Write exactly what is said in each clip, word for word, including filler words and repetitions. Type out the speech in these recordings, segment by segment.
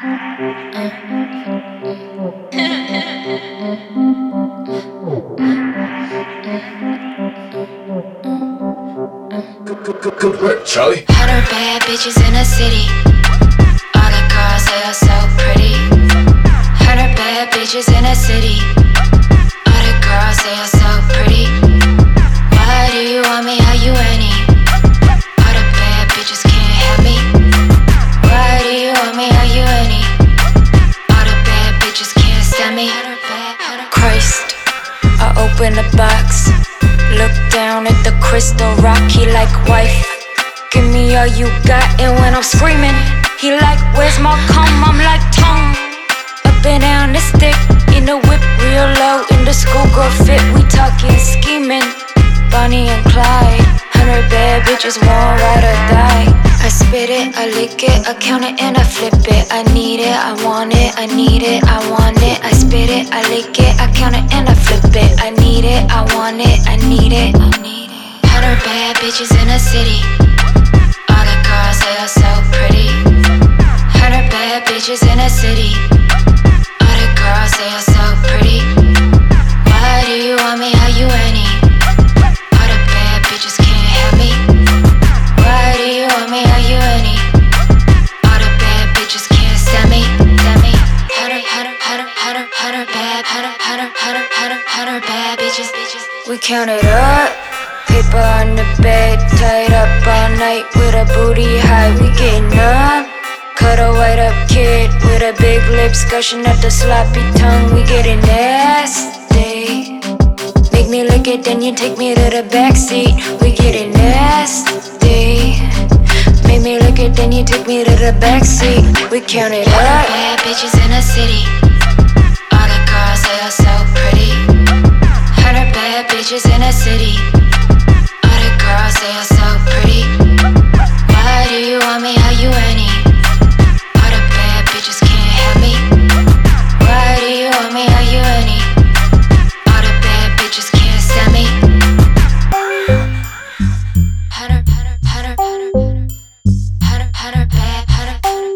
Good, good work, Charlie. Hundred bad bitches in the city. All the girls, they are so pretty. Hundred bad bitches in the city. All the girls, they are so pretty. Why do you want me? Are you any? All the bad bitches can't have me. Why do you want me? Are you any? All the bad bitches can't stand me. Christ, I open the box. Look down at the crystal rock, he like, wife, give me all you got. And when I'm screaming, he like, where's my cum? I'm like, tongue. Up and down the stick, in the whip real low. In the schoolgirl fit, we talking scheming. Bonnie and Clyde, hundred bad bitches, won't ride or die. I spit it, I lick it, I count it and I flip it. I need it, I want it, I need it, I want it. I spit it, I lick it, I count it and I flip it. I need it, I want it, I need it, I need it. Hundred bad bitches in the city. All the girls, they are so pretty. Hundred bad bitches in the city. All the girls, they are so pretty. Why do you want me? Are you any? All the bad bitches can't have me. Why do you want me? Are you any? All the bad bitches can't stand me, stand me. Hundred, hundred, hundred, hundred, hundred bad, hundred, hundred, hundred, hundred, hundred bad bitches, bitches. We count it up. Paper on the bed, tied up all night with a booty high. We getting up. Cut a white up kid with a big lips, gushing at the sloppy tongue. We getting nasty. Make me lick it, then you take me to the backseat. We getting nasty. Make me lick it, then you take me to the backseat. We count it up. Bad bitches in the city. All the girls, they are so pretty. Hundred bad bitches in the city. All the girls, they are so pretty. Why do you want me? Are you any? All the bad bitches can't have me. Why do you want me? Are you any? All the bad bitches can't stand me. Hundred, hundred, hundred, hundred, hundred, hundred bad, hundred,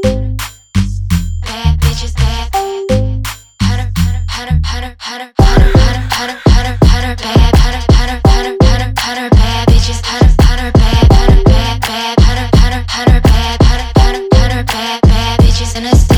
bad bitches, bad. Hundred, hundred, hundred, hundred, hundred, hundred, hundred, hundred bad, hundred, hundred, hundred, hundred, hundred bad bitches, hundred, hundred bad, hundred bad, bad, hundred, hundred, hundred bad, hundred, hundred, hundred bad, bad bitches in a